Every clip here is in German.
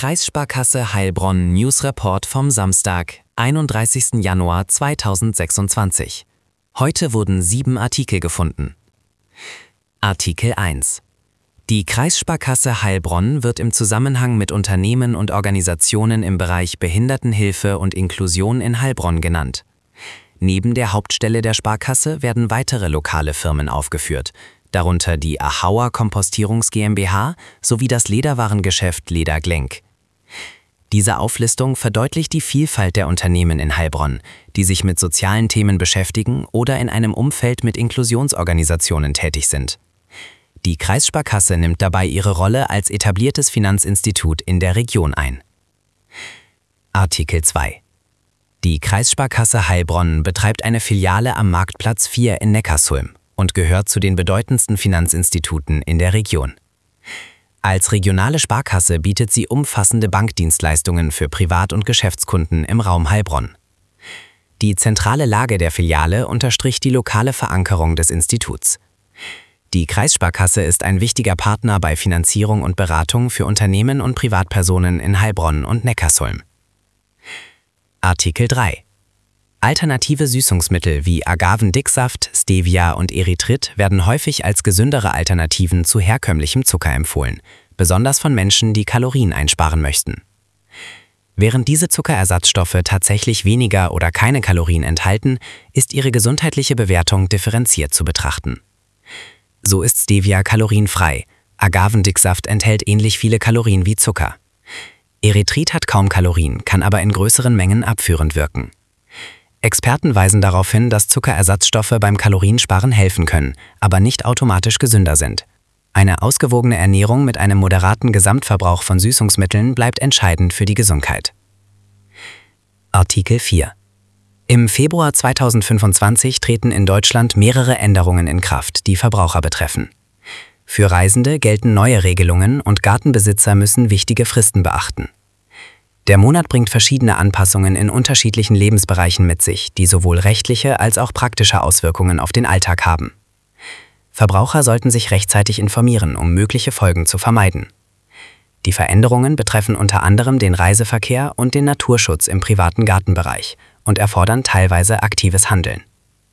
Kreissparkasse Heilbronn News Report vom Samstag, 31. Januar 2026. Heute wurden 7 Artikel gefunden. Artikel 1. Die Kreissparkasse Heilbronn wird im Zusammenhang mit Unternehmen und Organisationen im Bereich Behindertenhilfe und Inklusion in Heilbronn genannt. Neben der Hauptstelle der Sparkasse werden weitere lokale Firmen aufgeführt, darunter die Ahauer Kompostierungs GmbH sowie das Lederwarengeschäft Leder Glenk. Diese Auflistung verdeutlicht die Vielfalt der Unternehmen in Heilbronn, die sich mit sozialen Themen beschäftigen oder in einem Umfeld mit Inklusionsorganisationen tätig sind. Die Kreissparkasse nimmt dabei ihre Rolle als etabliertes Finanzinstitut in der Region ein. Artikel 2. Die Kreissparkasse Heilbronn betreibt eine Filiale am Marktplatz 4 in Neckarsulm und gehört zu den bedeutendsten Finanzinstituten in der Region. Als regionale Sparkasse bietet sie umfassende Bankdienstleistungen für Privat- und Geschäftskunden im Raum Heilbronn. Die zentrale Lage der Filiale unterstricht die lokale Verankerung des Instituts. Die Kreissparkasse ist ein wichtiger Partner bei Finanzierung und Beratung für Unternehmen und Privatpersonen in Heilbronn und Neckarsulm. Artikel 3. Alternative Süßungsmittel wie Agavendicksaft, Stevia und Erythrit werden häufig als gesündere Alternativen zu herkömmlichem Zucker empfohlen, besonders von Menschen, die Kalorien einsparen möchten. Während diese Zuckerersatzstoffe tatsächlich weniger oder keine Kalorien enthalten, ist ihre gesundheitliche Bewertung differenziert zu betrachten. So ist Stevia kalorienfrei, Agavendicksaft enthält ähnlich viele Kalorien wie Zucker. Erythrit hat kaum Kalorien, kann aber in größeren Mengen abführend wirken. Experten weisen darauf hin, dass Zuckerersatzstoffe beim Kaloriensparen helfen können, aber nicht automatisch gesünder sind. Eine ausgewogene Ernährung mit einem moderaten Gesamtverbrauch von Süßungsmitteln bleibt entscheidend für die Gesundheit. Artikel 4. Im Februar 2025 treten in Deutschland mehrere Änderungen in Kraft, die Verbraucher betreffen. Für Reisende gelten neue Regelungen und Gartenbesitzer müssen wichtige Fristen beachten. Der Monat bringt verschiedene Anpassungen in unterschiedlichen Lebensbereichen mit sich, die sowohl rechtliche als auch praktische Auswirkungen auf den Alltag haben. Verbraucher sollten sich rechtzeitig informieren, um mögliche Folgen zu vermeiden. Die Veränderungen betreffen unter anderem den Reiseverkehr und den Naturschutz im privaten Gartenbereich und erfordern teilweise aktives Handeln.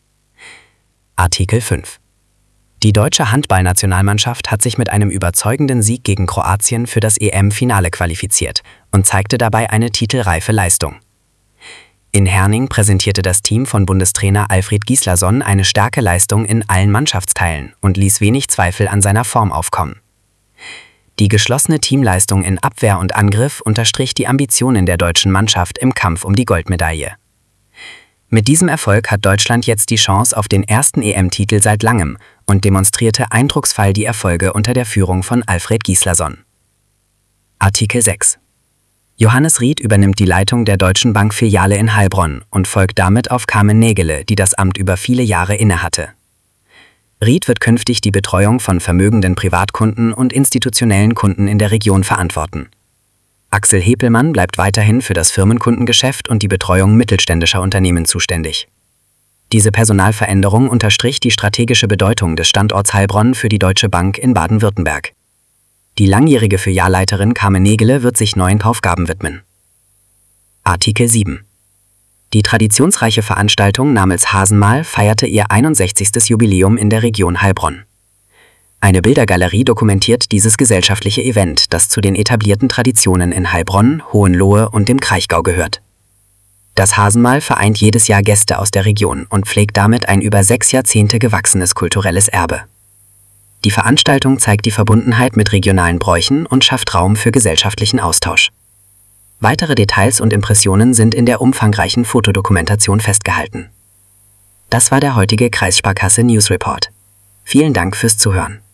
Artikel 5. Die deutsche Handballnationalmannschaft hat sich mit einem überzeugenden Sieg gegen Kroatien für das EM-Finale qualifiziert und zeigte dabei eine titelreife Leistung. In Herning präsentierte das Team von Bundestrainer Alfred Gislason eine starke Leistung in allen Mannschaftsteilen und ließ wenig Zweifel an seiner Form aufkommen. Die geschlossene Teamleistung in Abwehr und Angriff unterstrich die Ambitionen der deutschen Mannschaft im Kampf um die Goldmedaille. Mit diesem Erfolg hat Deutschland jetzt die Chance auf den ersten EM-Titel seit langem und demonstrierte eindrucksvoll die Erfolge unter der Führung von Alfred Gislason. Artikel 6. Johannes Ried übernimmt die Leitung der Deutschen Bank-Filiale in Heilbronn und folgt damit auf Carmen Nägele, die das Amt über viele Jahre innehatte. Ried wird künftig die Betreuung von vermögenden Privatkunden und institutionellen Kunden in der Region verantworten. Axel Hepelmann bleibt weiterhin für das Firmenkundengeschäft und die Betreuung mittelständischer Unternehmen zuständig. Diese Personalveränderung unterstrich die strategische Bedeutung des Standorts Heilbronn für die Deutsche Bank in Baden-Württemberg. Die langjährige Filialleiterin Carmen Nägele wird sich neuen Aufgaben widmen. Artikel 7. Die traditionsreiche Veranstaltung namens Hasenmal feierte ihr 61. Jubiläum in der Region Heilbronn. Eine Bildergalerie dokumentiert dieses gesellschaftliche Event, das zu den etablierten Traditionen in Heilbronn, Hohenlohe und dem Kraichgau gehört. Das Hasenmal vereint jedes Jahr Gäste aus der Region und pflegt damit ein über 6 Jahrzehnte gewachsenes kulturelles Erbe. Die Veranstaltung zeigt die Verbundenheit mit regionalen Bräuchen und schafft Raum für gesellschaftlichen Austausch. Weitere Details und Impressionen sind in der umfangreichen Fotodokumentation festgehalten. Das war der heutige Kreissparkasse News Report. Vielen Dank fürs Zuhören.